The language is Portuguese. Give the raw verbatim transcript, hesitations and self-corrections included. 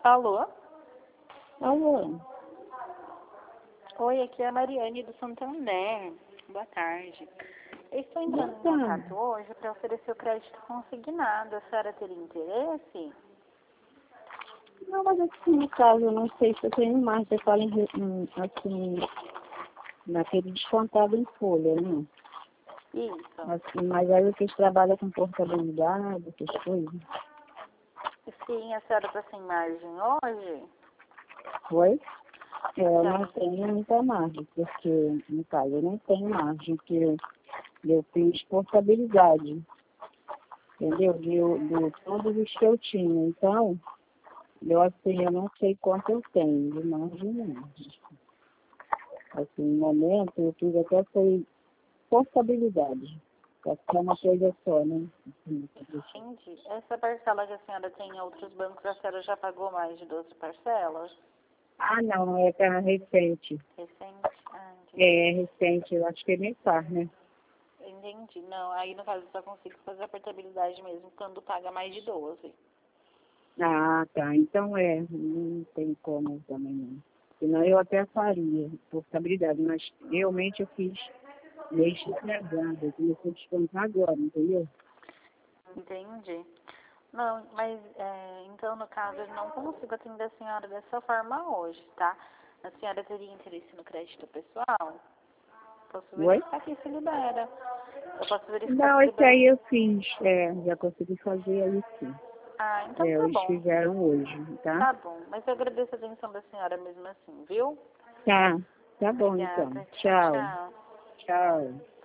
Alô? Alô? Oi, aqui é a Mariane do Santander. Boa tarde. Eu estou entrando em contato hoje para oferecer o crédito consignado. A senhora teria interesse? Não, mas assim, no caso, eu não sei se eu tenho mais. Você fala em, em, assim, naquele descontado em folha, né? Isso. Assim, mas aí vocês trabalham com portabilidade, essas coisas? Sim, a senhora está sem margem hoje? Foi? É, eu Tá. não tenho muita margem, porque, no caso, eu não tenho margem, porque eu fiz portabilidade, entendeu? De, de todos os que eu tinha. Então, eu assim, eu não sei quanto eu tenho de margem não. Assim, no momento, eu fiz até foi portabilidade. Só que é uma coisa só, né? Assim, Entendi. Essa parcela que a senhora tem em outros bancos, a senhora já pagou mais de doze parcelas? ah, não, é para recente. Recente? Ah, entendi. É recente, eu acho que é mensalmente, né? Entendi. Não, aí no caso eu só consigo fazer a portabilidade mesmo quando paga mais de doze. Ah, tá. Então é, não tem como também não. Senão eu até faria portabilidade, mas realmente eu fiz mês atrasado, eu comecei a descontar agora, entendeu? Entendi. Não, mas é, então no caso eu não consigo atender a senhora dessa forma hoje, tá? A senhora teria interesse no crédito pessoal? Posso Oi? verificar aqui se libera. Eu posso verificar Não, se esse libera. aí eu fiz, é, já consegui fazer aí sim. Ah, então É, tá eles bom. fizeram hoje, tá? Tá bom. Mas eu agradeço a atenção da senhora mesmo assim, viu? Tá, tá bom então. Obrigada. Tchau, Tchau, tchau. tchau.